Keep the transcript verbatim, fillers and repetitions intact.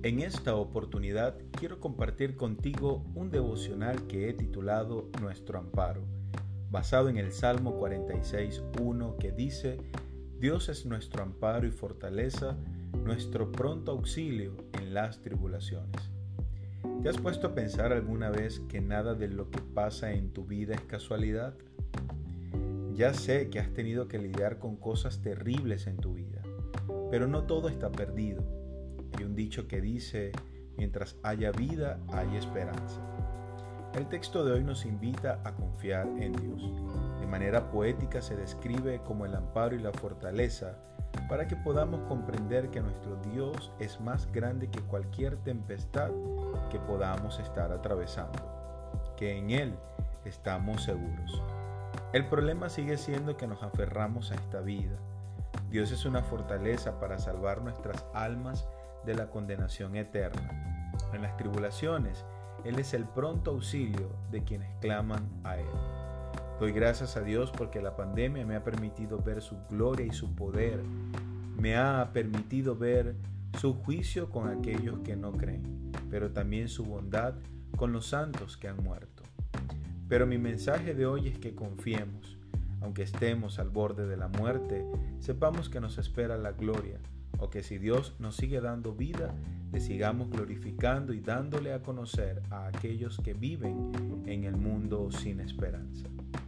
En esta oportunidad quiero compartir contigo un devocional que he titulado Nuestro Amparo, basado en el Salmo cuarenta y seis, uno, que dice: Dios es nuestro amparo y fortaleza, nuestro pronto auxilio en las tribulaciones. ¿Te has puesto a pensar alguna vez que nada de lo que pasa en tu vida es casualidad? Ya sé que has tenido que lidiar con cosas terribles en tu vida, pero no todo está perdido. Hay un dicho que dice: mientras haya vida, hay esperanza. El texto de hoy nos invita a confiar en Dios. De manera poética se describe como el amparo y la fortaleza para que podamos comprender que nuestro Dios es más grande que cualquier tempestad que podamos estar atravesando, que en Él estamos seguros. El problema sigue siendo que nos aferramos a esta vida. Dios es una fortaleza para salvar nuestras almas de la condenación eterna. En las tribulaciones, Él es el pronto auxilio de quienes claman a Él. Doy gracias a Dios porque la pandemia me ha permitido ver su gloria y su poder. Me ha permitido ver su juicio con aquellos que no creen, pero también su bondad con los santos que han muerto. Pero mi mensaje de hoy es que confiemos. Aunque estemos al borde de la muerte, sepamos que nos espera la gloria, o que si Dios nos sigue dando vida, le sigamos glorificando y dándole a conocer a aquellos que viven en el mundo sin esperanza.